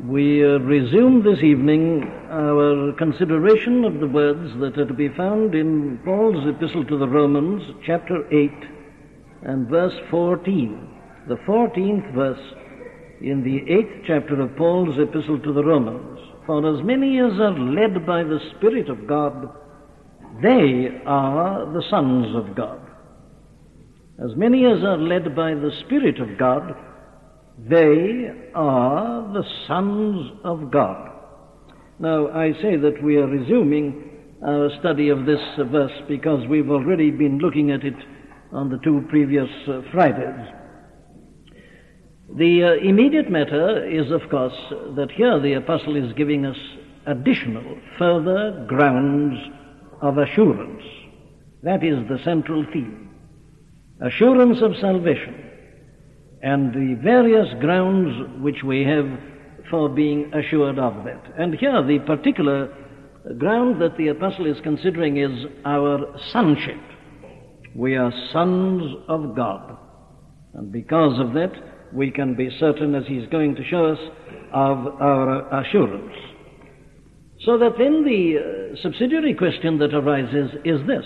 We resume this evening our consideration of the words that are to be found in Paul's epistle to the Romans, chapter 8 and verse 14. The 14th verse in the 8th chapter of Paul's epistle to the Romans. For as many as are led by the Spirit of God, they are the sons of God. As many as are led by the Spirit of God, they are the sons of God. Now, I say that we are resuming our study of this verse because we've already been looking at it on the two previous Fridays. The immediate matter is, of course, that here the apostle is giving us additional, further grounds of assurance. That is the central theme. Assurance of salvation, and the various grounds which we have for being assured of that. And here the particular ground that the apostle is considering is our sonship. We are sons of God, and because of that we can be certain, as he's going to show us, of our assurance. So that then the subsidiary question that arises is this: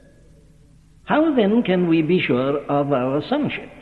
how then can we be sure of our sonship?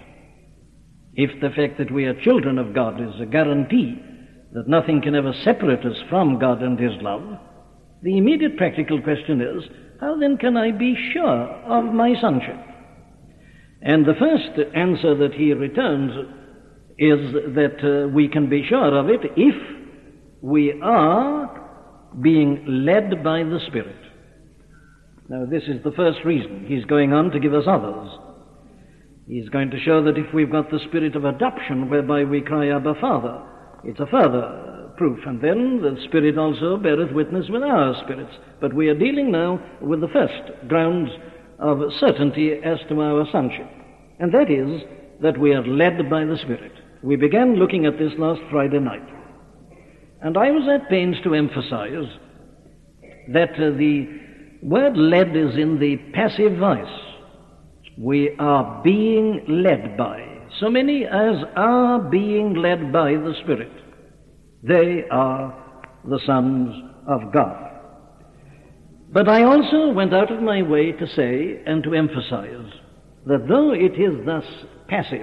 If the fact that we are children of God is a guarantee that nothing can ever separate us from God and His love, the immediate practical question is, how then can I be sure of my sonship? And the first answer that he returns is that we can be sure of it if we are being led by the Spirit. Now, this is the first reason. He's going on to give us others. He's going to show that if we've got the spirit of adoption, whereby we cry, Abba, Father, it's a further proof. And then the Spirit also beareth witness with our spirits. But we are dealing now with the first grounds of certainty as to our sonship. And that is that we are led by the Spirit. We began looking at this last Friday night. And I was at pains to emphasize that the word led is in the passive voice. We are being led by. So many as are being led by the Spirit, they are the sons of God. But I also went out of my way to say and to emphasize that though it is thus passive,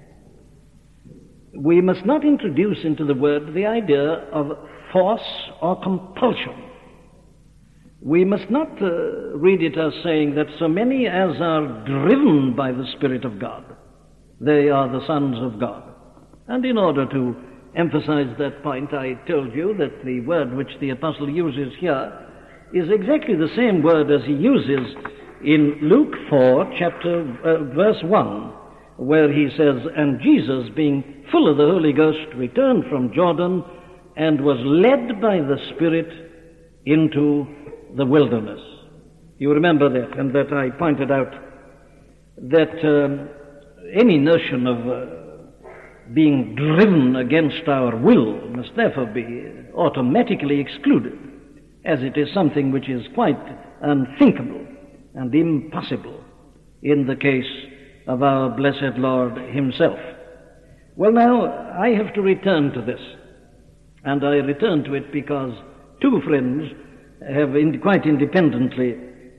we must not introduce into the word the idea of force or compulsion. We must not read it as saying that so many as are driven by the Spirit of God, they are the sons of God. And in order to emphasize that point, I told you that the word which the apostle uses here is exactly the same word as he uses in Luke 4, verse 1, where he says, and Jesus, being full of the Holy Ghost, returned from Jordan and was led by the Spirit into the wilderness. You remember that, and that I pointed out that any notion of being driven against our will must therefore be automatically excluded, as it is something which is quite unthinkable and impossible in the case of our blessed Lord Himself. Well, now, I have to return to this, and I return to it because two friends have quite independently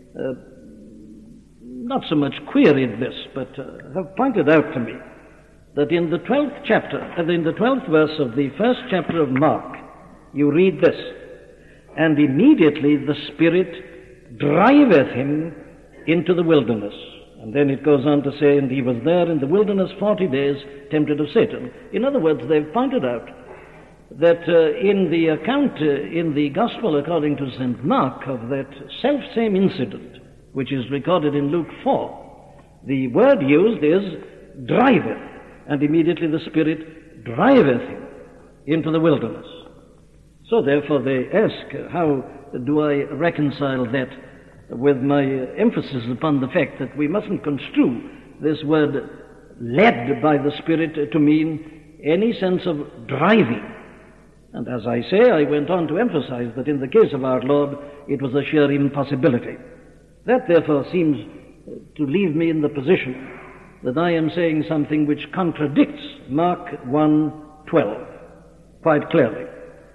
not so much queried this, but have pointed out to me that in the 12th verse of the first chapter of Mark, you read this, and immediately the Spirit driveth him into the wilderness. And then it goes on to say, and he was there in the wilderness 40 days, tempted of Satan. In other words, they've pointed out that in the account in the Gospel according to St. Mark of that self-same incident, which is recorded in Luke 4, the word used is driveth, and immediately the Spirit driveth him into the wilderness. So therefore they ask, how do I reconcile that with my emphasis upon the fact that we mustn't construe this word led by the Spirit to mean any sense of driving. And as I say, I went on to emphasize that in the case of our Lord, it was a sheer impossibility. That therefore seems to leave me in the position that I am saying something which contradicts Mark 1:12 quite clearly.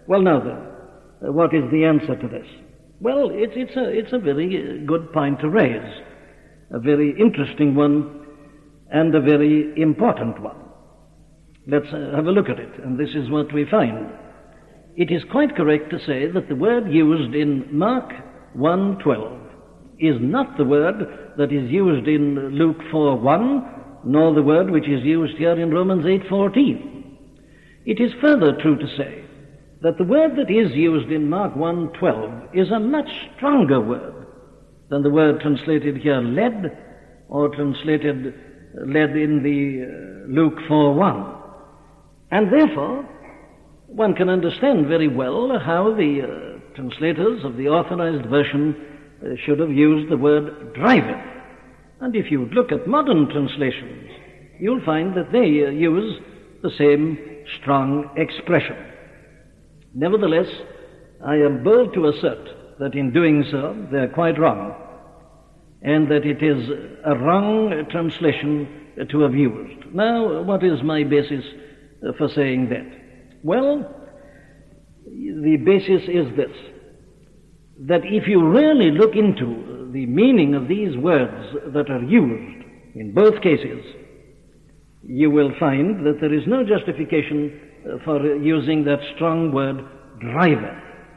Well, now then, what is the answer to this? Well, it's a very good point to raise, a very interesting one, and a very important one. Let's have a look at it, and this is what we find. It is quite correct to say that the word used in Mark 1:12 is not the word that is used in Luke 4:1, nor the word which is used here in Romans 8:14. It is further true to say that the word that is used in Mark 1:12 is a much stronger word than the word translated here led, or translated led in the Luke 4:1. And therefore, one can understand very well how the translators of the Authorized Version should have used the word driveth. And if you look at modern translations, you'll find that they use the same strong expression. Nevertheless, I am bold to assert that in doing so, they're quite wrong, and that it is a wrong translation to have used. Now, what is my basis for saying that? Well, the basis is this, that if you really look into the meaning of these words that are used in both cases, you will find that there is no justification for using that strong word, driver.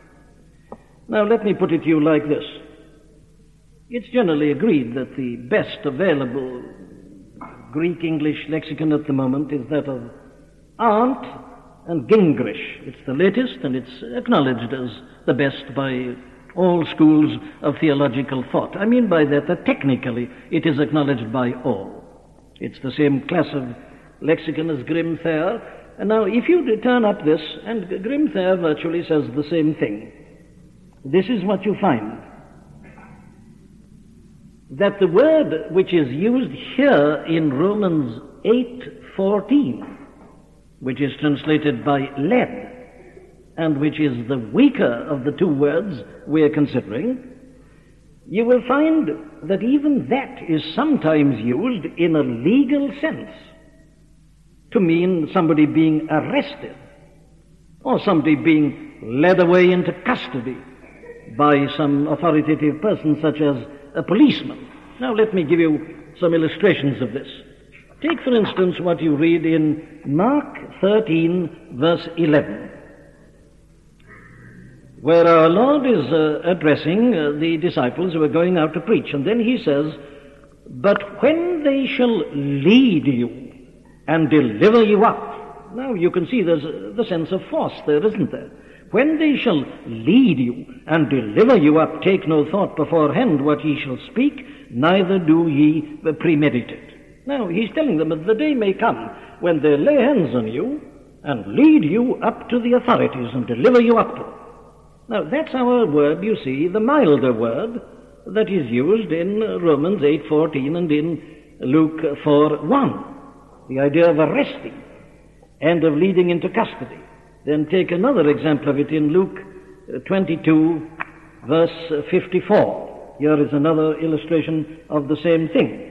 Now, let me put it to you like this. It's generally agreed that the best available Greek-English lexicon at the moment is that of Arndt and Gingrich. It's the latest, and it's acknowledged as the best by all schools of theological thought. I mean by that technically it is acknowledged by all. It's the same class of lexicon as Grimm-Thayer. And now, if you turn up this, and Grimm-Thayer virtually says the same thing, this is what you find. That the word which is used here in Romans 8:14, which is translated by led, and which is the weaker of the two words we are considering, you will find that even that is sometimes used in a legal sense to mean somebody being arrested or somebody being led away into custody by some authoritative person such as a policeman. Now let me give you some illustrations of this. Take, for instance, what you read in Mark 13, verse 11, where our Lord is addressing the disciples who are going out to preach. And then he says, "But when they shall lead you and deliver you up." Now you can see there's the sense of force there, isn't there? "When they shall lead you and deliver you up, take no thought beforehand what ye shall speak, neither do ye premeditate." Now he's telling them that the day may come when they'll lay hands on you and lead you up to the authorities and deliver you up to them. Now that's our word, you see, the milder word that is used in Romans 8:14 and in Luke 4:1. The idea of arresting and of leading into custody. Then take another example of it in Luke 22, verse 54. Here is another illustration of the same thing.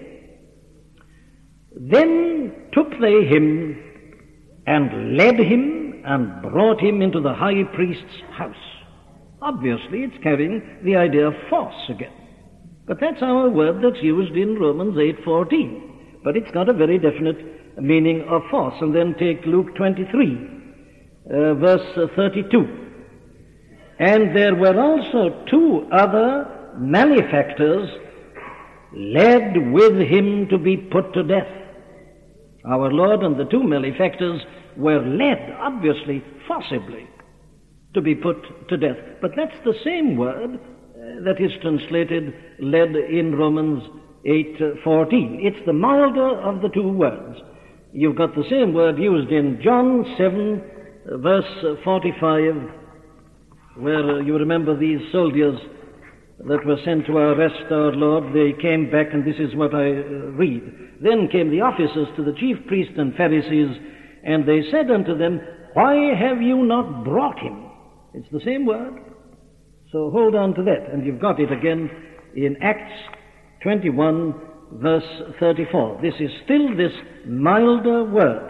"Then took they him and led him and brought him into the high priest's house." Obviously, it's carrying the idea of force again. But that's our word that's used in Romans 8:14. But it's got a very definite meaning of force. And then take Luke 23, verse 32. "And there were also two other malefactors led with him to be put to death." Our Lord and the two malefactors were led, obviously, forcibly, to be put to death. But that's the same word that is translated led in Romans 8:14. It's the milder of the two words. You've got the same word used in John 7, verse 45, where you remember these soldiers that were sent to arrest our Lord. They came back, and this is what I read. "Then came the officers to the chief priests and Pharisees, and they said unto them, Why have you not brought him?" It's the same word. So hold on to that, and you've got it again in Acts 21, verse 34. This is still this milder word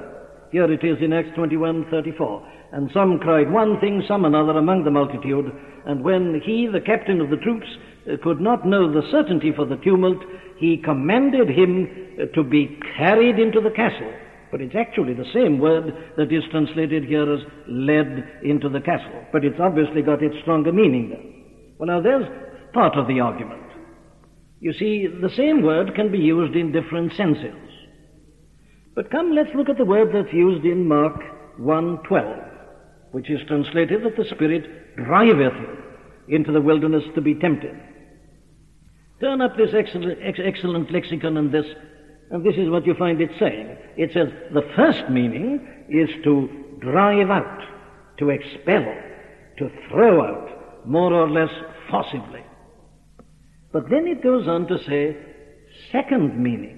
Here it is in Acts 21:34. And some cried one thing, some another among the multitude. And when he, the captain of the troops, could not know the certainty for the tumult, he commanded him to be carried into the castle. But it's actually the same word that is translated here as led into the castle. But it's obviously got its stronger meaning there. Well, now there's part of the argument. You see, the same word can be used in different senses. But come, let's look at the word that's used in Mark 1:12, which is translated that the Spirit driveth you into the wilderness to be tempted. Turn up this excellent lexicon and this is what you find it saying. It says the first meaning is to drive out, to expel, to throw out, more or less forcibly. But then it goes on to say second meaning.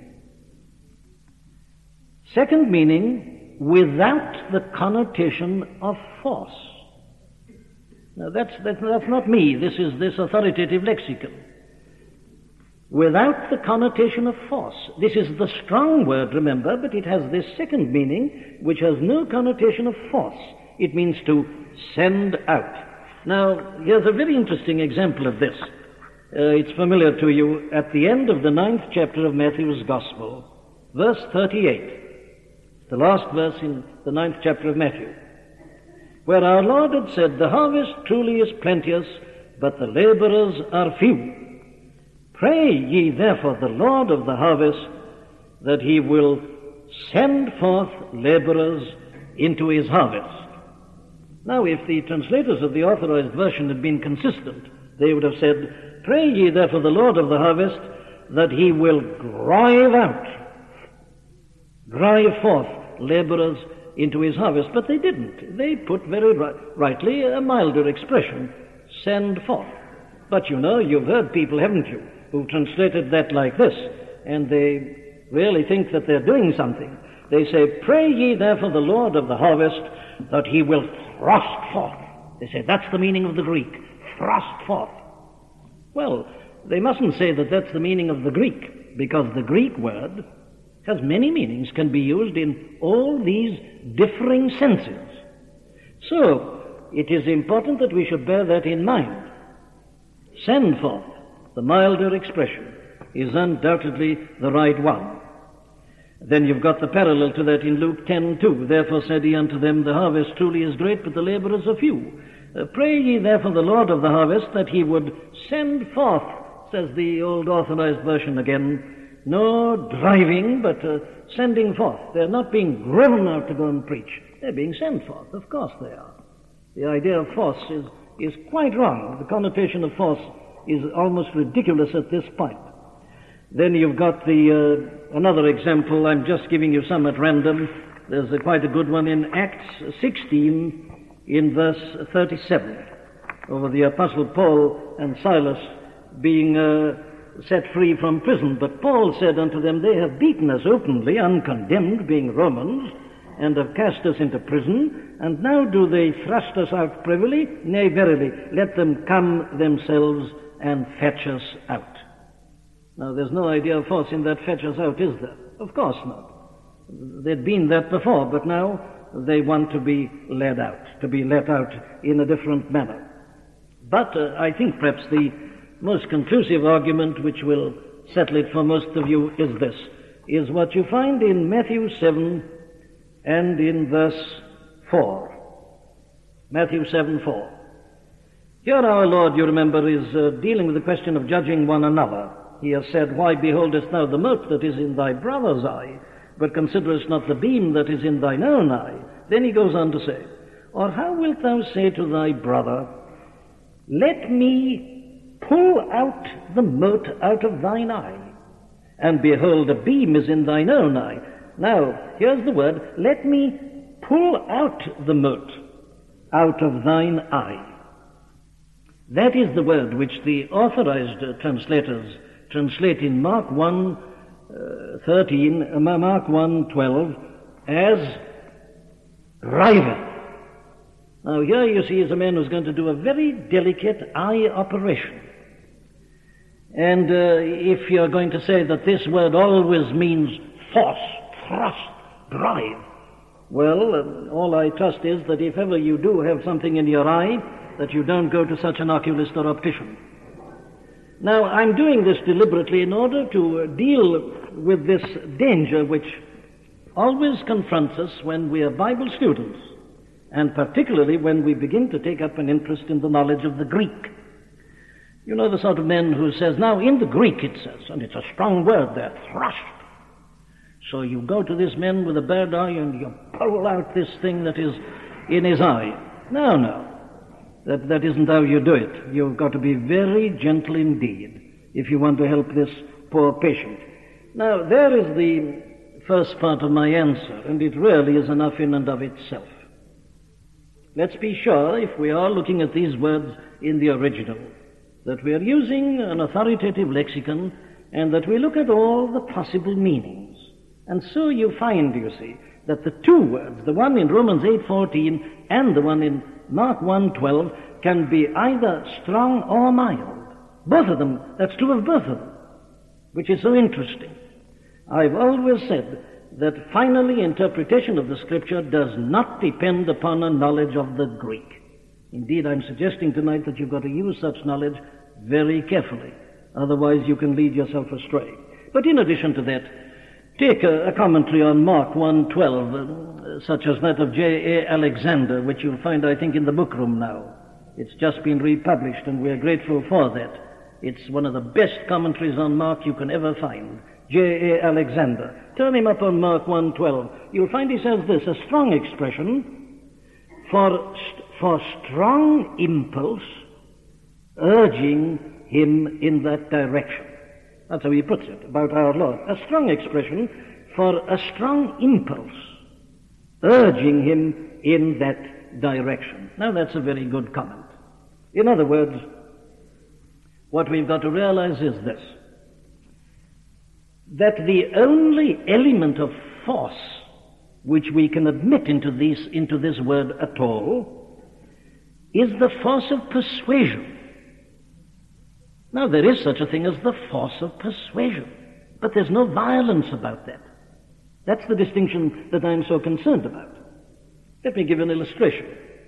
Second meaning, without the connotation of force. Now that's not me. This is this authoritative lexicon. Without the connotation of force. This is the strong word, remember, but it has this second meaning, which has no connotation of force. It means to send out. Now, here's a very interesting example of this. It's familiar to you at the end of the 9th chapter of Matthew's Gospel, verse 38. The last verse in the 9th chapter of Matthew, where our Lord had said, "The harvest truly is plenteous, but the laborers are few. Pray ye therefore the Lord of the harvest, that he will send forth laborers into his harvest." Now, if the translators of the Authorized Version had been consistent, they would have said, "Pray ye therefore the Lord of the harvest, that he will drive forth laborers into his harvest." But they didn't. They put very rightly a milder expression, "send forth." But you know, you've heard people, haven't you, who've translated that like this, and they really think that they're doing something. They say, "Pray ye therefore the Lord of the harvest, that he will thrust forth." They say that's the meaning of the Greek, thrust forth. Well, they mustn't say that that's the meaning of the Greek, because the Greek word has many meanings, can be used in all these differing senses. So, it is important that we should bear that in mind. Send forth, the milder expression, is undoubtedly the right one. Then you've got the parallel to that in Luke 10:2. "Therefore said he unto them, The harvest truly is great, but the laborers are few. Pray ye therefore the Lord of the harvest, that he would send forth," says the old Authorized Version again, "no driving, but sending forth." They're not being driven out to go and preach. They're being sent forth. Of course they are. The idea of force is quite wrong. The connotation of force is almost ridiculous at this point. Then you've got another example. I'm just giving you some at random. There's quite a good one in Acts 16 in verse 37, over the Apostle Paul and Silas being set free from prison. "But Paul said unto them, They have beaten us openly, uncondemned, being Romans, and have cast us into prison, and now do they thrust us out privily? Nay, verily, let them come themselves and fetch us out." Now, there's no idea of force in that "fetch us out," is there? Of course not. They'd been that before, but now they want to be led out, to be let out in a different manner. But I think perhaps the most conclusive argument, which will settle it for most of you, is this, is what you find in Matthew 7 and in verse 4. Matthew 7:4. Here our Lord, you remember, is dealing with the question of judging one another. He has said, "Why beholdest thou the mote that is in thy brother's eye, but considerest not the beam that is in thine own eye?" Then he goes on to say, "Or how wilt thou say to thy brother, Let me pull out the mote out of thine eye, and behold, a beam is in thine own eye?" Now, here's the word, "let me pull out the mote out of thine eye." That is the word which the Authorized translators translate in Mark 1:12 as driveth. Now here you see is a man who's going to do a very delicate eye operation. And if you're going to say that this word always means force, thrust, drive, Well, all I trust is that if ever you do have something in your eye, that you don't go to such an oculist or optician. Now, I'm doing this deliberately in order to deal with this danger which always confronts us when we are Bible students, and particularly when we begin to take up an interest in the knowledge of the Greek. You know the sort of men who says, now in the Greek it says, and it's a strong word there, thrust. So you go to this man with a bird eye and you pull out this thing that is in his eye. No. That isn't how you do it. You've got to be very gentle indeed if you want to help this poor patient. Now, there is the first part of my answer, and it really is enough in and of itself. Let's be sure, if we are looking at these words in the original, that we are using an authoritative lexicon and that we look at all the possible meanings. And so you find, you see, that the two words, the one in Romans 8:14 and the one in Mark 1:12, can be either strong or mild. Both of them, that's true of both of them, which is so interesting. I've always said that finally interpretation of the Scripture does not depend upon a knowledge of the Greek. Indeed, I'm suggesting tonight that you've got to use such knowledge very carefully. Otherwise you can lead yourself astray. But in addition to that, take a commentary on Mark 1:12, such as that of J.A. Alexander, which you'll find, I think, in the book room now. It's just been republished, and we're grateful for that. It's one of the best commentaries on Mark you can ever find. J.A. Alexander. Turn him up on Mark 1:12. You'll find he says this, a strong expression for strong impulse urging him in that direction. That's how he puts it about our Lord. A strong expression for a strong impulse urging him in that direction. Now, that's a very good comment. In other words, what we've got to realize is this, that the only element of force which we can admit into this word at all is the force of persuasion. Now, there is such a thing as the force of persuasion, but there's no violence about that. That's the distinction that I'm so concerned about. Let me give an illustration.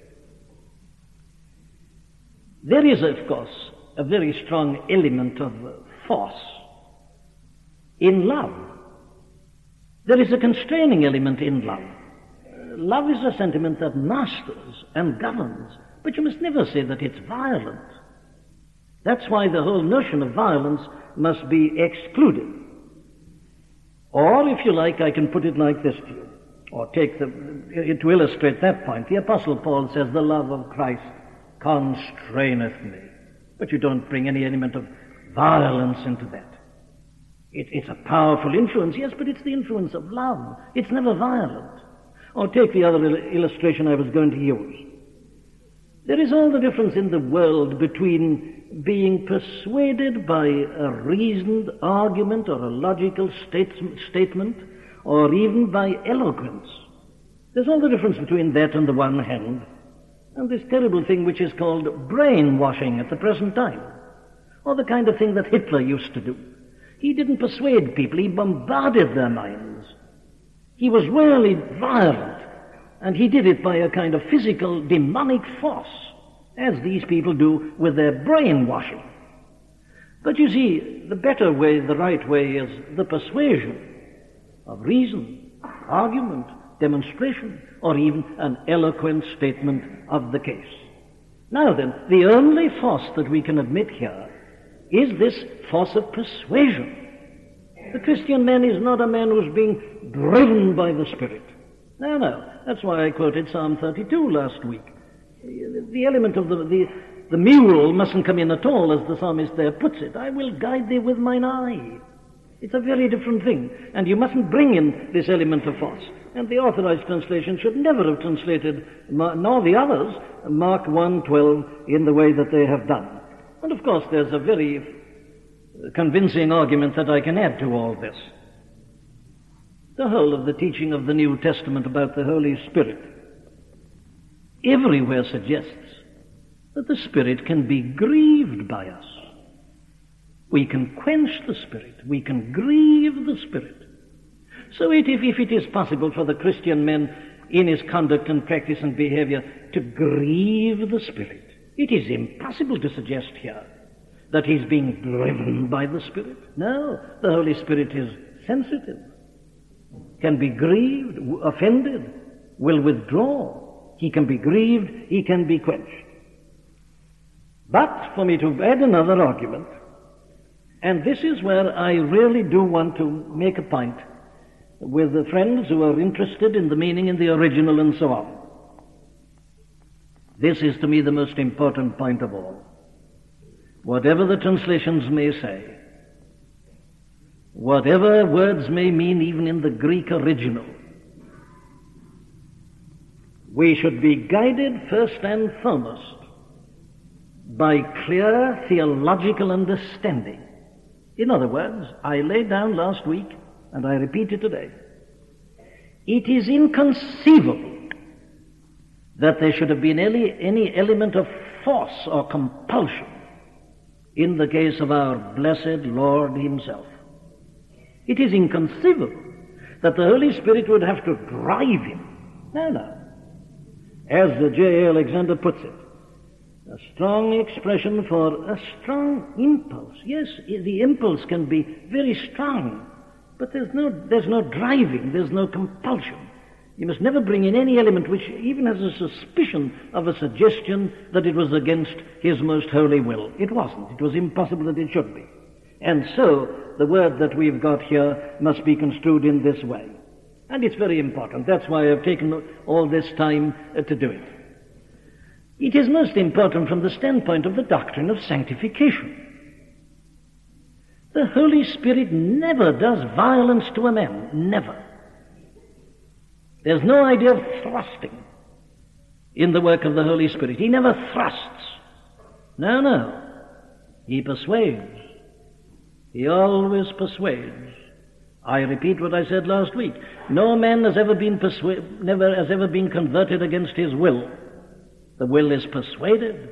There is, of course, a very strong element of force in love. There is a constraining element in love. Love is a sentiment that masters and governs, but you must never say that it's violent. That's why the whole notion of violence must be excluded. Or, if you like, I can put it like this to you, or to illustrate that point. The Apostle Paul says, the love of Christ constraineth me. But you don't bring any element of violence into that. It's a powerful influence, yes, but it's the influence of love. It's never violent. Or take the other illustration I was going to use. There is all the difference in the world between being persuaded by a reasoned argument or a logical statement, or even by eloquence. There's all the difference between that on the one hand, and this terrible thing which is called brainwashing at the present time, or the kind of thing that Hitler used to do. He didn't persuade people, he bombarded their minds. He was really violent, and he did it by a kind of physical demonic force, as these people do with their brainwashing. But you see, the better way, the right way, is the persuasion of reason, argument, demonstration, or even an eloquent statement of the case. Now then, the only force that we can admit here is this force of persuasion. The Christian man is not a man who's being driven by the Spirit. No. That's why I quoted Psalm 32 last week. The element of the mule mustn't come in at all, as the psalmist there puts it. I will guide thee with mine eye. It's a very different thing, and you mustn't bring in this element of force. And the Authorized Translation should never have translated, nor the others, Mark 1:12 in the way that they have done. And of course there's a very convincing argument that I can add to all this. The whole of the teaching of the New Testament about the Holy Spirit everywhere suggests that the Spirit can be grieved by us. We can quench the Spirit. We can grieve the Spirit. So if it is possible for the Christian men in his conduct and practice and behavior to grieve the Spirit. It is impossible to suggest here that he's being driven by the Spirit. No, the Holy Spirit is sensitive, can be grieved, offended, will withdraw. He can be grieved, he can be quenched. But for me to add another argument, and this is where I really do want to make a point with the friends who are interested in the meaning in the original and so on. This is to me the most important point of all. Whatever the translations may say, whatever words may mean even in the Greek original, we should be guided first and foremost by clear theological understanding. In other words, I laid down last week, and I repeat it today, it is inconceivable that there should have been any element of force or compulsion in the case of our blessed Lord himself. It is inconceivable that the Holy Spirit would have to drive him. No. As J. Alexander puts it, a strong expression for a strong impulse. Yes, the impulse can be very strong, but there's no driving, there's no compulsion. You must never bring in any element which even has a suspicion of a suggestion that it was against his most holy will. It wasn't. It was impossible that it should be. And so the word that we've got here must be construed in this way. And it's very important. That's why I've taken all this time to do it. It is most important from the standpoint of the doctrine of sanctification. The Holy Spirit never does violence to a man. Never. There's no idea of thrusting in the work of the Holy Spirit. He never thrusts. No. He persuades. He always persuades. I repeat what I said last week. No man has ever been converted against his will. The will is persuaded.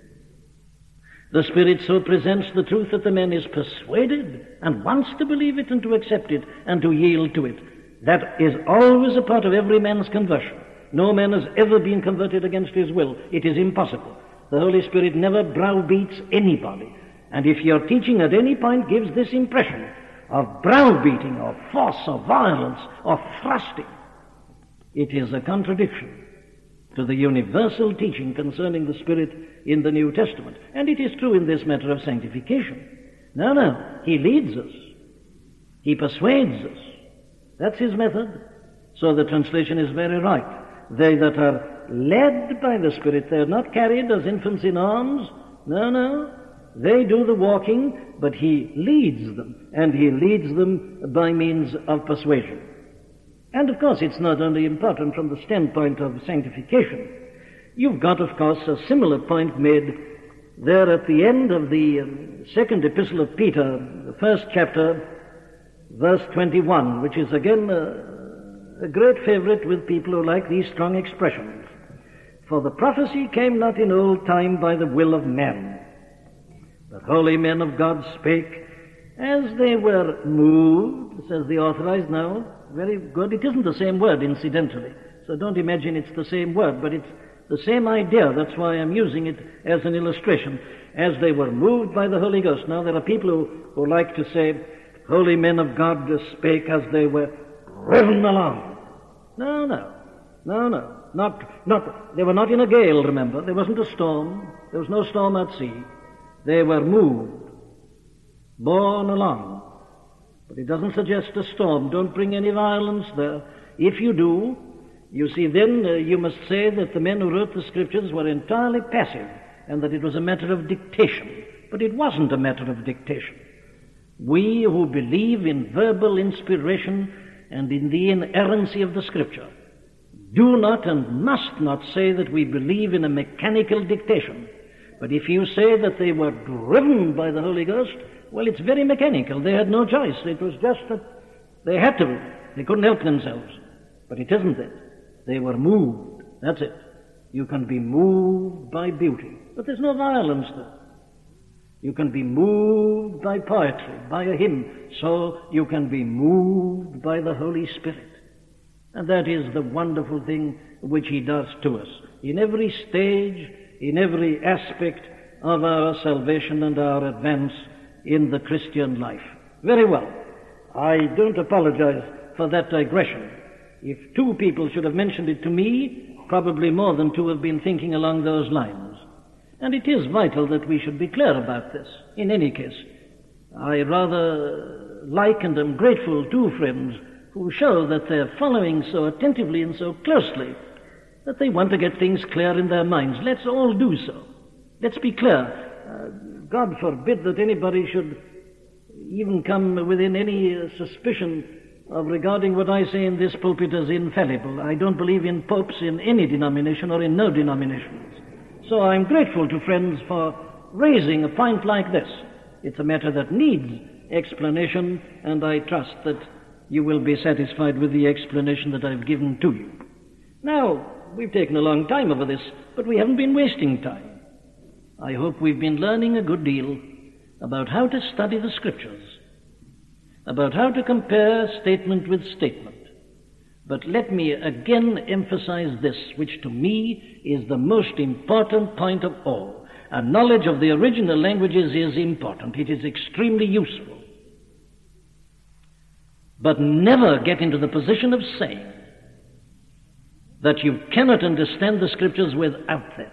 The Spirit so presents the truth that the man is persuaded and wants to believe it and to accept it and to yield to it. That is always a part of every man's conversion. No man has ever been converted against his will. It is impossible. The Holy Spirit never browbeats anybody. And if your teaching at any point gives this impression of browbeating or force or violence or thrusting, it is a contradiction to the universal teaching concerning the Spirit in the New Testament. And it is true in this matter of sanctification. No, he leads us. He persuades us. That's his method. So the translation is very right. They that are led by the Spirit, they are not carried as infants in arms. No. They do the walking, but he leads them, and he leads them by means of persuasion. And of course, it's not only important from the standpoint of sanctification. You've got, of course, a similar point made there at the end of the second epistle of Peter, the first chapter, verse 21, which is again a great favorite with people who like these strong expressions. For the prophecy came not in old time by the will of men, but holy men of God spake as they were moved, says the Authorized now. Very good. It isn't the same word, incidentally, so don't imagine it's the same word, but it's the same idea. That's why I'm using it as an illustration. As they were moved by the Holy Ghost. Now, there are people who like to say, holy men of God spake as they were driven along. No. They were not in a gale, remember. There wasn't a storm. There was no storm at sea. They were moved, borne along. But it doesn't suggest a storm. Don't bring any violence there. If you do, you see, then you must say that the men who wrote the Scriptures were entirely passive and that it was a matter of dictation. But it wasn't a matter of dictation. We who believe in verbal inspiration and in the inerrancy of the Scripture do not and must not say that we believe in a mechanical dictation. But if you say that they were driven by the Holy Ghost, well, it's very mechanical. They had no choice. It was just that they had to. They couldn't help themselves. But it isn't it. They were moved. That's it. You can be moved by beauty, but there's no violence there. You can be moved by poetry, by a hymn, so you can be moved by the Holy Spirit. And that is the wonderful thing which he does to us. In every stage, in every aspect of our salvation and our advance in the Christian life. Very well. I don't apologize for that digression. If two people should have mentioned it to me, probably more than two have been thinking along those lines. And it is vital that we should be clear about this. In any case, I rather like and am grateful to friends who show that they're following so attentively and so closely that they want to get things clear in their minds. Let's all do so. Let's be clear. God forbid that anybody should even come within any suspicion of regarding what I say in this pulpit as infallible. I don't believe in popes in any denomination or in no denominations. So I'm grateful to friends for raising a point like this. It's a matter that needs explanation, and I trust that you will be satisfied with the explanation that I've given to you. Now, we've taken a long time over this, but we haven't been wasting time. I hope we've been learning a good deal about how to study the Scriptures, about how to compare statement with statement. But let me again emphasize this, which to me is the most important point of all. A knowledge of the original languages is important. It is extremely useful. But never get into the position of saying that you cannot understand the Scriptures without that.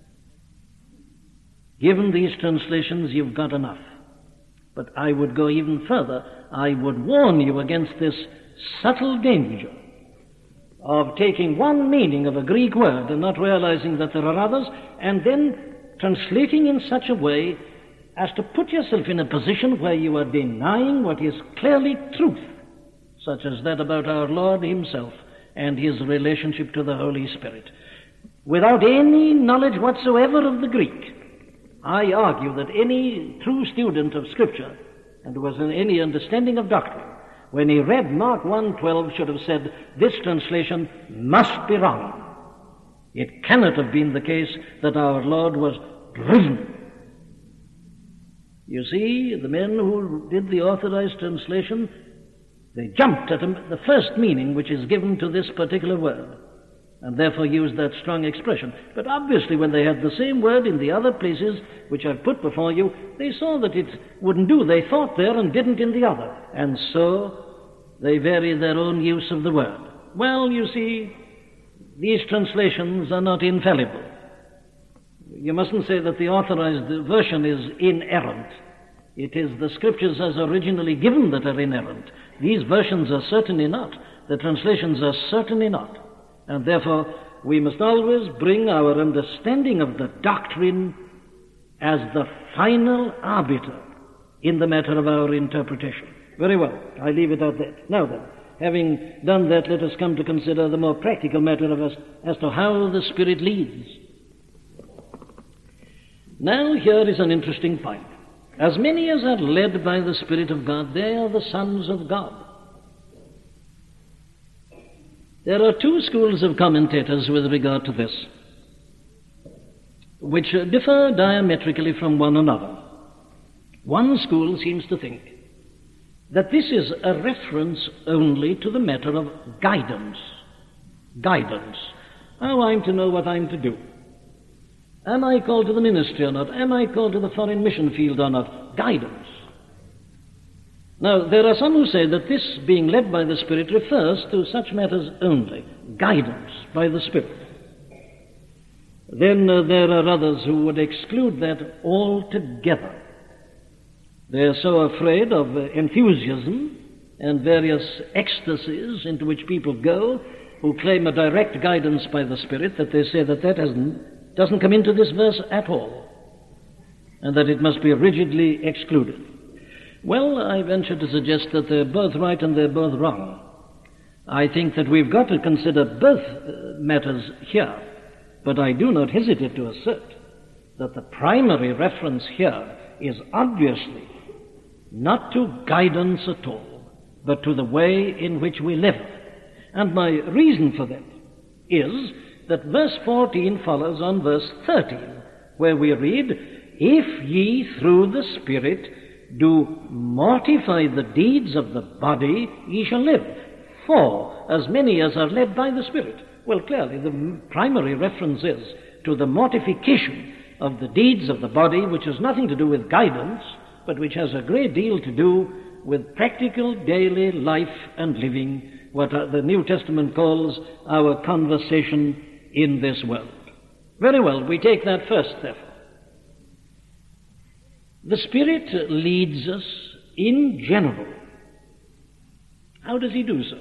Given these translations, you've got enough. But I would go even further. I would warn you against this subtle danger of taking one meaning of a Greek word and not realizing that there are others, and then translating in such a way as to put yourself in a position where you are denying what is clearly truth, such as that about our Lord himself and his relationship to the Holy Spirit. Without any knowledge whatsoever of the Greek, I argue that any true student of Scripture, and who has any understanding of doctrine, when he read Mark 1:12, should have said, this translation must be wrong. It cannot have been the case that our Lord was driven. You see, the men who did the authorized translation, they jumped at the first meaning which is given to this particular word, and therefore used that strong expression. But obviously when they had the same word in the other places which I've put before you, they saw that it wouldn't do. They thought there and didn't in the other. And so they varied their own use of the word. Well, you see, these translations are not infallible. You mustn't say that the authorized version is inerrant. It is the Scriptures as originally given that are inerrant. These versions are certainly not. The translations are certainly not. And therefore, we must always bring our understanding of the doctrine as the final arbiter in the matter of our interpretation. Very well, I leave it at that. Now then, having done that, let us come to consider the more practical matter of us as to how the Spirit leads. Now here is an interesting point. As many as are led by the Spirit of God, they are the sons of God. There are two schools of commentators with regard to this, which differ diametrically from one another. One school seems to think that this is a reference only to the matter of guidance. Guidance. How I'm to know what I'm to do. Am I called to the ministry or not? Am I called to the foreign mission field or not? Guidance. Now, there are some who say that this being led by the Spirit refers to such matters only. Guidance by the Spirit. Then there are others who would exclude that altogether. They are so afraid of enthusiasm and various ecstasies into which people go who claim a direct guidance by the Spirit that they say that doesn't come into this verse at all, and that it must be rigidly excluded. Well, I venture to suggest that they're both right and they're both wrong. I think that we've got to consider both matters here, but I do not hesitate to assert that the primary reference here is obviously not to guidance at all, but to the way in which we live. And my reason for that is that verse 14 follows on verse 13, where we read, if ye through the Spirit do mortify the deeds of the body, ye shall live. for as many as are led by the Spirit. Well, clearly the primary reference is to the mortification of the deeds of the body, which has nothing to do with guidance, but which has a great deal to do with practical daily life and living, what the New Testament calls our conversation in this world. Very well, we take that first, therefore. The Spirit leads us in general. How does he do so?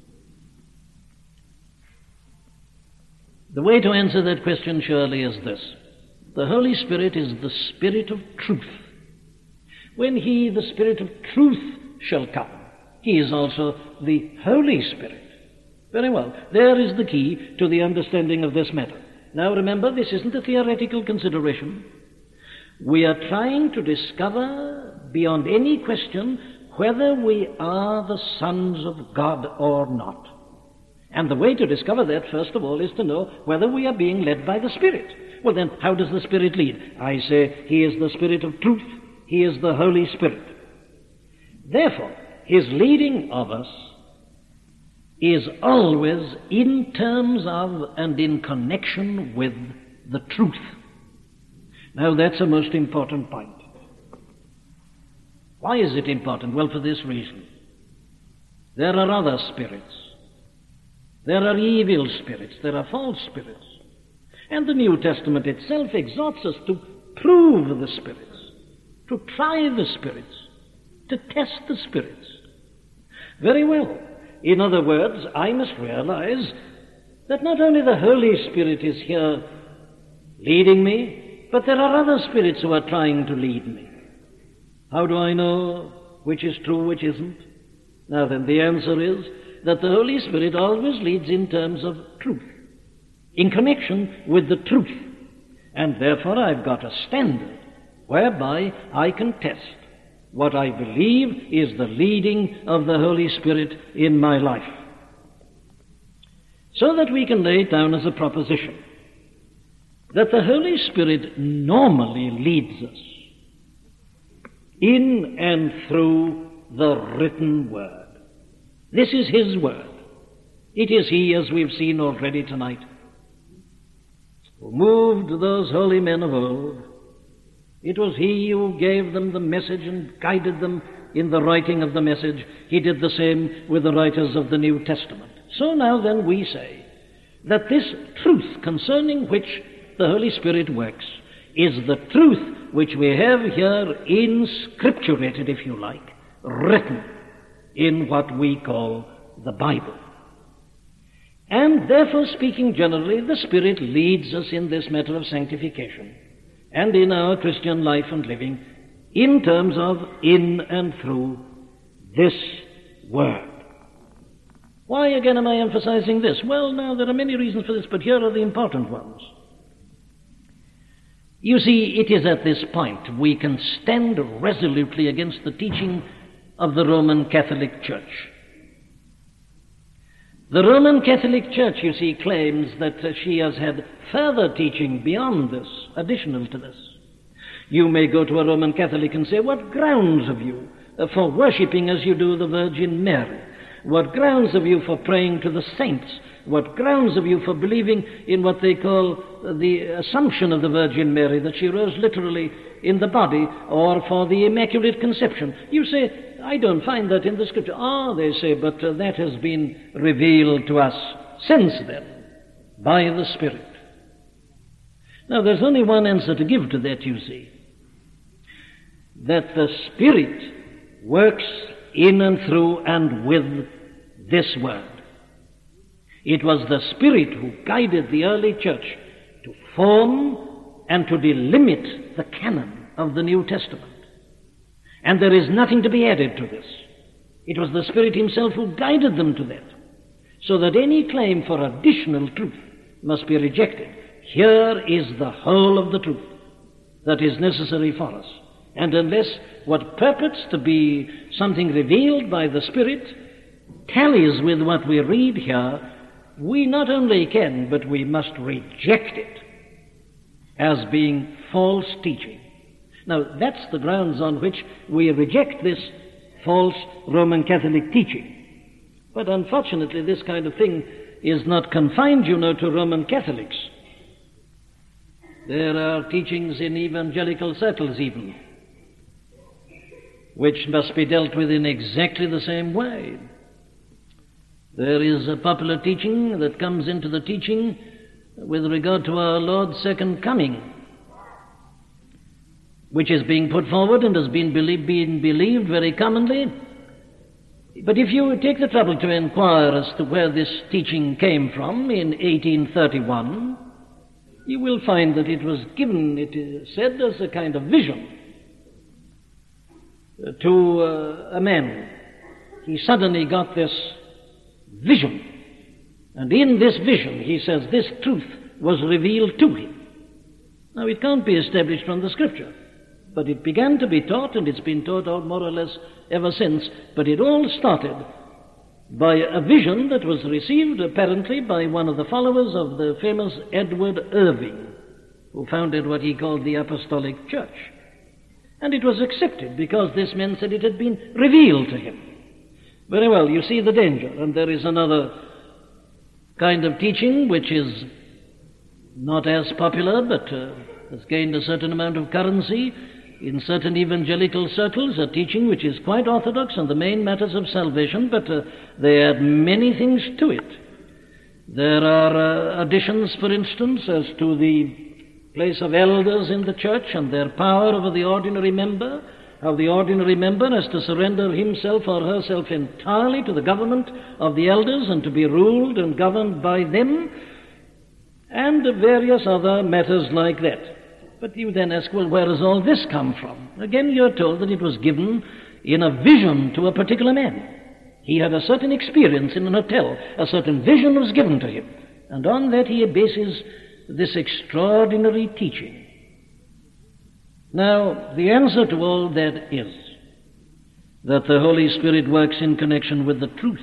The way to answer that question surely is this. The Holy Spirit is the Spirit of truth. When he, the Spirit of truth, shall come, he is also the Holy Spirit. Very well, there is the key to the understanding of this matter. Now remember, this isn't a theoretical consideration. We are trying to discover beyond any question whether we are the sons of God or not. And the way to discover that, first of all, is to know whether we are being led by the Spirit. Well then, how does the Spirit lead? I say, he is the Spirit of truth. He is the Holy Spirit. Therefore, his leading of us is always in terms of and in connection with the truth. Now, that's a most important point. Why is it important? Well, for this reason. There are other spirits. There are evil spirits. There are false spirits. And the New Testament itself exhorts us to prove the spirits, to try the spirits, to test the spirits. Very well. In other words, I must realize that not only the Holy Spirit is here leading me, but there are other spirits who are trying to lead me. How do I know which is true, which isn't? Now then, the answer is that the Holy Spirit always leads in terms of truth, in connection with the truth. And therefore I've got a standard whereby I can test what I believe is the leading of the Holy Spirit in my life. So that we can lay it down as a proposition that the Holy Spirit normally leads us in and through the written Word. This is his Word. It is he, as we've seen already tonight, who moved those holy men of old. It was he who gave them the message and guided them in the writing of the message. He did the same with the writers of the New Testament. So now then we say that this truth concerning which the Holy Spirit works is the truth which we have here inscripturated, if you like, written in what we call the Bible. And therefore, speaking generally, the Spirit leads us in this matter of sanctification and in our Christian life and living in terms of in and through this Word. Why again am I emphasizing this? Well, now there are many reasons for this, but here are the important ones. You see, it is at this point we can stand resolutely against the teaching of the Roman Catholic Church. The Roman Catholic Church, you see, claims that she has had further teaching beyond this, additional to this. You may go to a Roman Catholic and say, what grounds have you for worshipping as you do the Virgin Mary? What grounds have you for praying to the saints? What grounds have you for believing in what they call the Assumption of the Virgin Mary, that she rose literally in the body, or for the Immaculate Conception? You say, I don't find that in the Scripture. They say, but that has been revealed to us since then by the Spirit. Now, there's only one answer to give to that, you see. That the Spirit works in and through and with this Word. It was the Spirit who guided the early church to form and to delimit the canon of the New Testament. And there is nothing to be added to this. It was the Spirit himself who guided them to that, so that any claim for additional truth must be rejected. Here is the whole of the truth that is necessary for us. And unless what purports to be something revealed by the Spirit tallies with what we read here, we not only can, but we must reject it as being false teaching. Now, that's the grounds on which we reject this false Roman Catholic teaching. But unfortunately, this kind of thing is not confined, to Roman Catholics. There are teachings in evangelical circles even, which must be dealt with in exactly the same way. There is a popular teaching that comes into the teaching with regard to our Lord's second coming, which is being put forward and has been believed very commonly. But if you take the trouble to inquire as to where this teaching came from in 1831, you will find that it was given, it is said, as a kind of vision to a man. He suddenly got this vision, and in this vision, he says, this truth was revealed to him. Now, it can't be established from the Scripture, but it began to be taught, and it's been taught out more or less ever since. But it all started by a vision that was received apparently by one of the followers of the famous Edward Irving, who founded what he called the Apostolic Church. And it was accepted because this man said it had been revealed to him. Very well, you see the danger. And there is another kind of teaching which is not as popular, but has gained a certain amount of currency in certain evangelical circles, a teaching which is quite orthodox on the main matters of salvation, but they add many things to it. There are additions, for instance, as to the place of elders in the church and their power over the ordinary member, how the ordinary member has to surrender himself or herself entirely to the government of the elders and to be ruled and governed by them, and various other matters like that. But you then ask, well, where does all this come from? Again, you're told that it was given in a vision to a particular man. He had a certain experience in an hotel. A certain vision was given to him. And on that he bases this extraordinary teaching. Now, the answer to all that is that the Holy Spirit works in connection with the truth.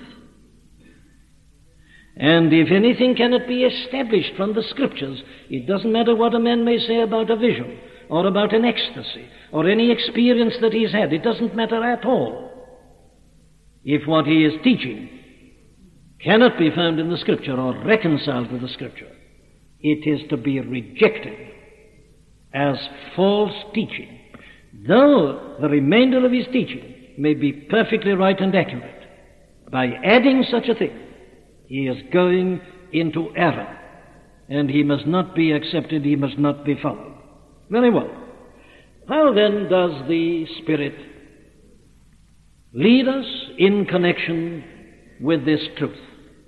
And if anything cannot be established from the Scriptures, it doesn't matter what a man may say about a vision, or about an ecstasy, or any experience that he's had. It doesn't matter at all. If what he is teaching cannot be found in the Scripture or reconciled with the Scripture, it is to be rejected as false teaching, though the remainder of his teaching may be perfectly right and accurate. By adding such a thing, he is going into error, and he must not be accepted, he must not be followed. Very well. How then does the Spirit lead us in connection with this truth?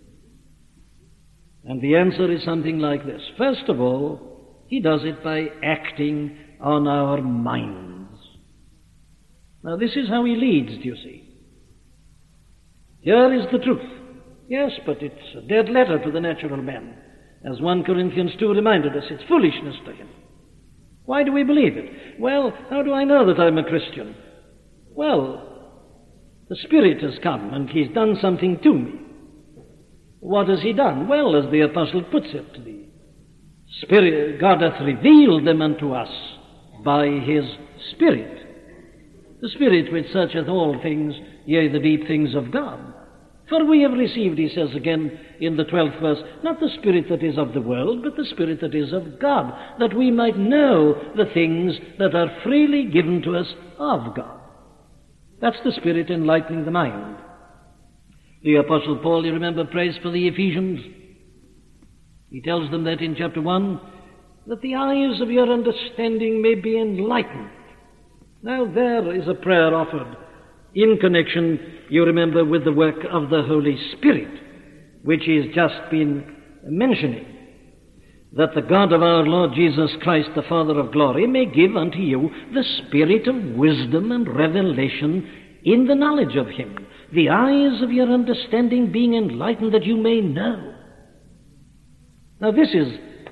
And the answer is something like this. First of all, he does it by acting on our minds. Now, this is how he leads, do you see? Here is the truth. Yes, but it's a dead letter to the natural man. As 1 Corinthians 2 reminded us, it's foolishness to him. Why do we believe it? Well, how do I know that I'm a Christian? Well, the Spirit has come and he's done something to me. What has he done? Well, as the apostle puts it, the Spirit, God hath revealed them unto us by his Spirit. The Spirit which searcheth all things, yea, the deep things of God. For we have received, he says again in the 12th verse, not the Spirit that is of the world, but the Spirit that is of God, that we might know the things that are freely given to us of God. That's the Spirit enlightening the mind. The Apostle Paul, you remember, prays for the Ephesians. He tells them that in chapter 1, that the eyes of your understanding may be enlightened. Now there is a prayer offered in connection, you remember, with the work of the Holy Spirit, which he's just been mentioning, that the God of our Lord Jesus Christ, the Father of glory, may give unto you the spirit of wisdom and revelation in the knowledge of him, the eyes of your understanding being enlightened, that you may know. Now this is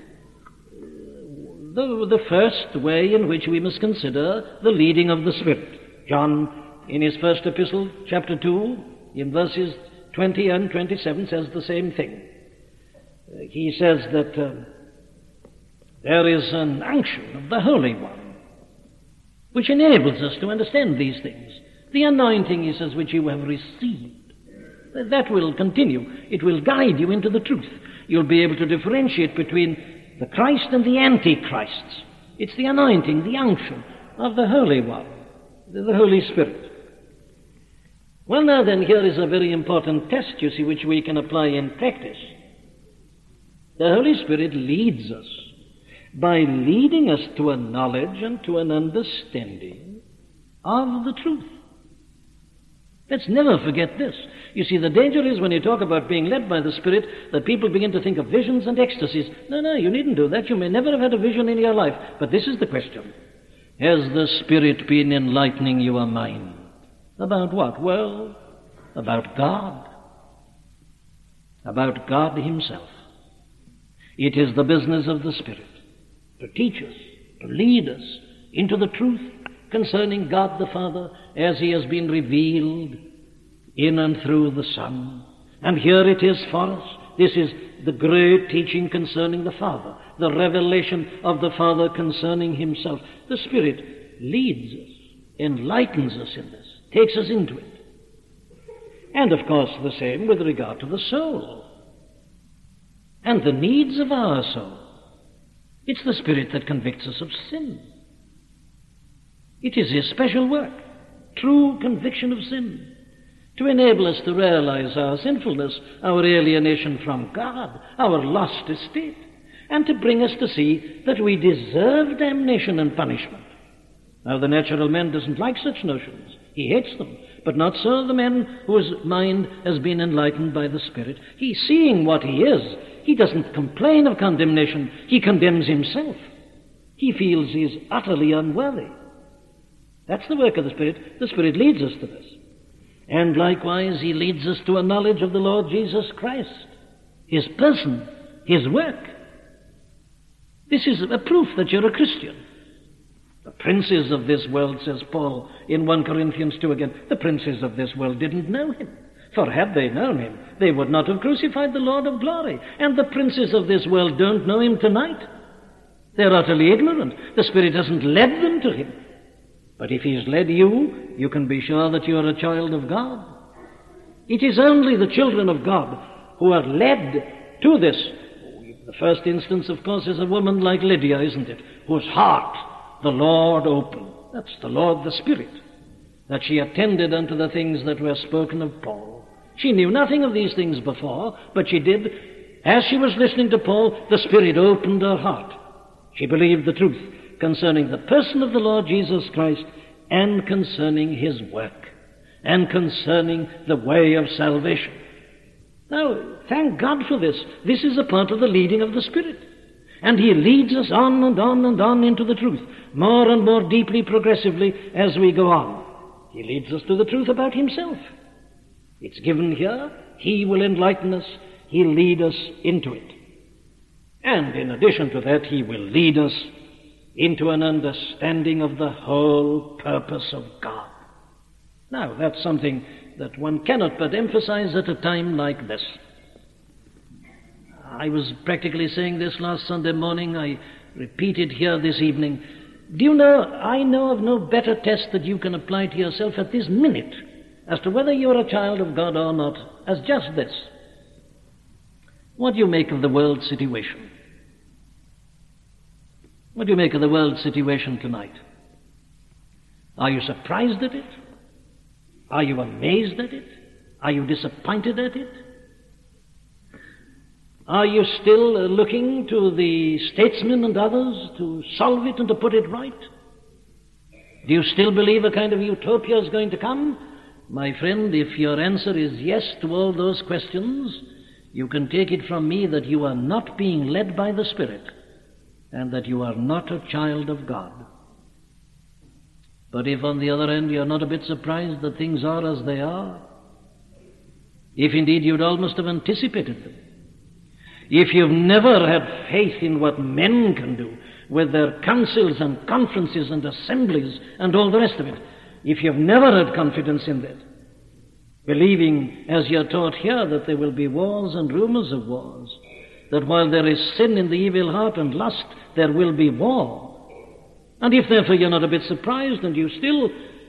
the first way in which we must consider the leading of the Spirit. John, in his first epistle, chapter 2, in verses 20 and 27, says the same thing. He says that there is an unction of the Holy One, which enables us to understand these things. The anointing, he says, which you have received. That will continue. It will guide you into the truth. You'll be able to differentiate between the Christ and the Antichrists. It's the anointing, the unction of the Holy One, the Holy Spirit. Well, now then, here is a very important test, you see, which we can apply in practice. The Holy Spirit leads us by leading us to a knowledge and to an understanding of the truth. Let's never forget this. You see, the danger is when you talk about being led by the Spirit that people begin to think of visions and ecstasies. No, you needn't do that. You may never have had a vision in your life. But this is the question. Has the Spirit been enlightening your mind? About what? Well, about God. About God Himself. It is the business of the Spirit to teach us, to lead us into the truth concerning God the Father as He has been revealed in and through the Son. And here it is for us. This is the great teaching concerning the Father, the revelation of the Father concerning Himself. The Spirit leads us, enlightens us in this, takes us into it. And of course the same with regard to the soul and the needs of our soul. It's the Spirit that convicts us of sin. It is His special work, true conviction of sin, to enable us to realize our sinfulness, our alienation from God, our lost estate, and to bring us to see that we deserve damnation and punishment. Now, the natural man doesn't like such notions. He hates them. But not so the man whose mind has been enlightened by the Spirit. He's seeing what he is. He doesn't complain of condemnation. He condemns himself. He feels he is utterly unworthy. That's the work of the Spirit. The Spirit leads us to this. And likewise, He leads us to a knowledge of the Lord Jesus Christ, His person, His work. This is a proof that you're a Christian. The princes of this world, says Paul in 1 Corinthians 2 again, the princes of this world didn't know Him. For had they known Him, they would not have crucified the Lord of glory. And the princes of this world don't know Him tonight. They're utterly ignorant. The Spirit hasn't led them to Him. But if He's led you, you can be sure that you are a child of God. It is only the children of God who are led to this. The first instance, of course, is a woman like Lydia, isn't it? Whose heart the Lord opened. That's the Lord, the Spirit. That she attended unto the things that were spoken of Paul. She knew nothing of these things before, but she did. As she was listening to Paul, the Spirit opened her heart. She believed the truth concerning the person of the Lord Jesus Christ and concerning His work and concerning the way of salvation. Now, thank God for this. This is a part of the leading of the Spirit. And He leads us on and on and on into the truth, more and more deeply, progressively, as we go on. He leads us to the truth about Himself. It's given here. He will enlighten us. He'll lead us into it. And in addition to that, He will lead us into an understanding of the whole purpose of God. Now, that's something that one cannot but emphasize at a time like this. I was practically saying this last Sunday morning. I repeat it here this evening. Do you know, I know of no better test that you can apply to yourself at this minute as to whether you're a child of God or not, as just this. What do you make of the world situation? What do you make of the world situation tonight? Are you surprised at it? Are you amazed at it? Are you disappointed at it? Are you still looking to the statesmen and others to solve it and to put it right? Do you still believe a kind of utopia is going to come? My friend, if your answer is yes to all those questions, you can take it from me that you are not being led by the Spirit, and that you are not a child of God. But if, on the other hand, you're not a bit surprised that things are as they are, if indeed you'd almost have anticipated them, if you've never had faith in what men can do with their councils and conferences and assemblies and all the rest of it, if you've never had confidence in that, believing, as you're taught here, that there will be wars and rumors of wars, that while there is sin in the evil heart and lust, there will be war. And if therefore you're not a bit surprised and you still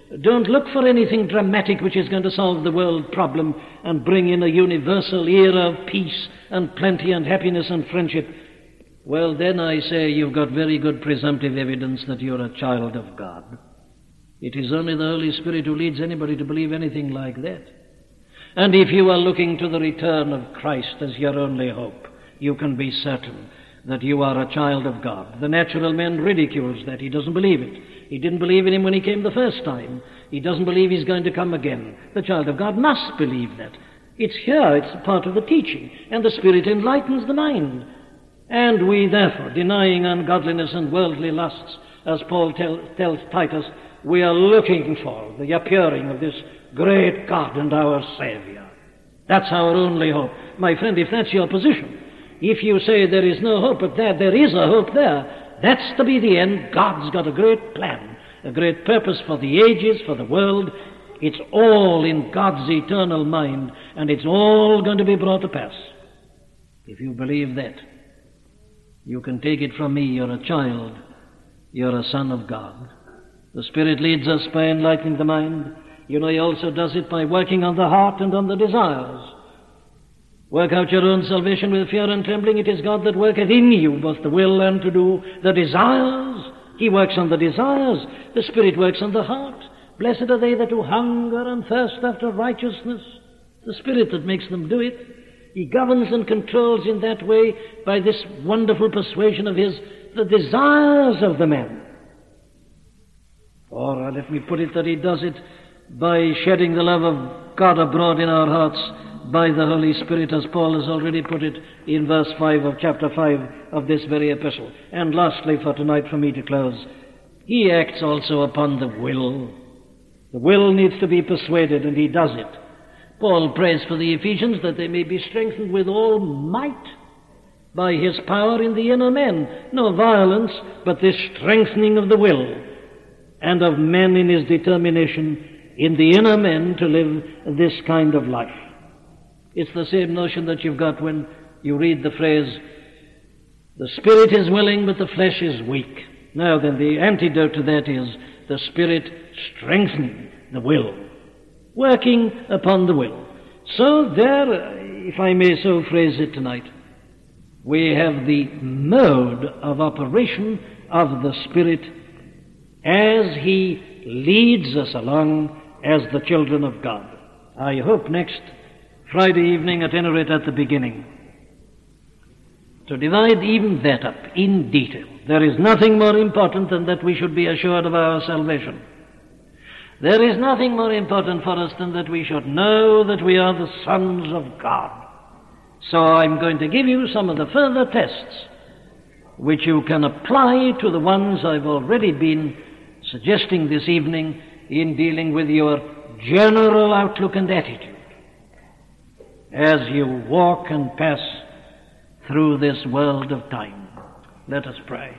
Don't look for anything dramatic which is going to solve the world problem and bring in a universal era of peace and plenty and happiness and friendship. Well, then I say you've got very good presumptive evidence that you're a child of God. It is only the Holy Spirit who leads anybody to believe anything like that. And if you are looking to the return of Christ as your only hope, you can be certain that you are a child of God. The natural man ridicules that. He doesn't believe it. He didn't believe in him when he came the first time. He doesn't believe he's going to come again. The child of God must believe that. It's here, it's part of the teaching, and the Spirit enlightens the mind. And we, therefore, denying ungodliness and worldly lusts, as Paul tells Titus, we are looking for the appearing of this great God and our Savior. That's our only hope. My friend, if that's your position, if you say there is no hope but there is a hope there, that's to be the end. God's got a great plan, a great purpose for the ages, for the world. It's all in God's eternal mind, and it's all going to be brought to pass. If you believe that, you can take it from me, you're a child, you're a son of God. The Spirit leads us by enlightening the mind. You know, He also does it by working on the heart and on the desires. Work out your own salvation with fear and trembling. It is God that worketh in you both the will and to do the desires. He works on the desires. The Spirit works on the heart. Blessed are they that do hunger and thirst after righteousness. The Spirit that makes them do it. He governs and controls in that way by this wonderful persuasion of His, the desires of the man. Or let me put it that He does it by shedding the love of God abroad in our hearts by the Holy Spirit, as Paul has already put it in verse 5 of chapter 5 of this very epistle. And lastly, for tonight, for me to close, He acts also upon the will. The will needs to be persuaded, and He does it. Paul prays for the Ephesians that they may be strengthened with all might by His power in the inner man. No violence, but this strengthening of the will and of man in his determination in the inner man to live this kind of life. It's the same notion that you've got when you read the phrase, the spirit is willing, but the flesh is weak. Now then, the antidote to that is the Spirit strengthening the will, working upon the will. So there, if I may so phrase it tonight, we have the mode of operation of the Spirit as He leads us along as the children of God. I hope next Friday evening, at any rate at the beginning, to divide even that up in detail. There is nothing more important than that we should be assured of our salvation. There is nothing more important for us than that we should know that we are the sons of God. So I'm going to give you some of the further tests which you can apply to the ones I've already been suggesting this evening in dealing with your general outlook and attitude as you walk and pass through this world of time. Let us pray.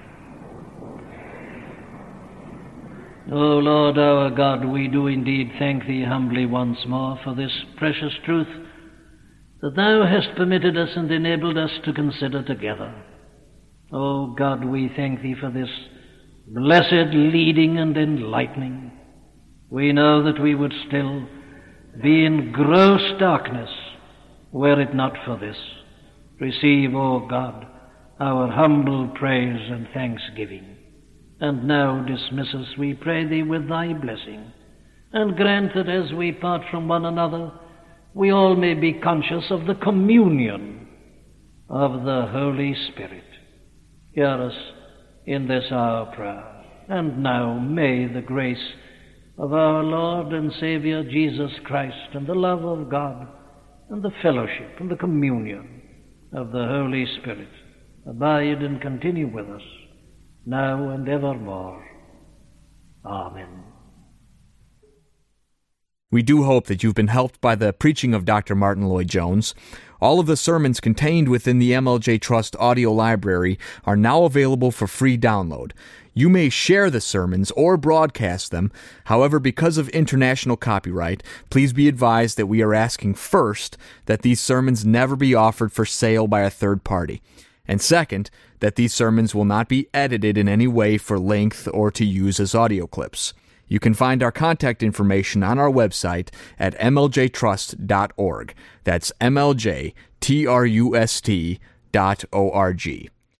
O Lord our God, we do indeed thank Thee humbly once more for this precious truth that Thou hast permitted us and enabled us to consider together. O God, we thank Thee for this blessed leading and enlightening. We know that we would still be in gross darkness were it not for this. Receive, O God, our humble praise and thanksgiving. And now dismiss us, we pray Thee, with Thy blessing, and grant that as we part from one another, we all may be conscious of the communion of the Holy Spirit. Hear us in this our prayer. And now may the grace of our Lord and Savior Jesus Christ, and the love of God, and the fellowship and the communion of the Holy Spirit abide and continue with us, now and evermore. Amen. We do hope that you've been helped by the preaching of Dr. Martyn Lloyd-Jones. All of the sermons contained within the MLJ Trust audio library are now available for free download. You may share the sermons or broadcast them. However, because of international copyright, please be advised that we are asking first that these sermons never be offered for sale by a third party. And second, that these sermons will not be edited in any way for length or to use as audio clips. You can find our contact information on our website at mljtrust.org. That's mljtrust.org.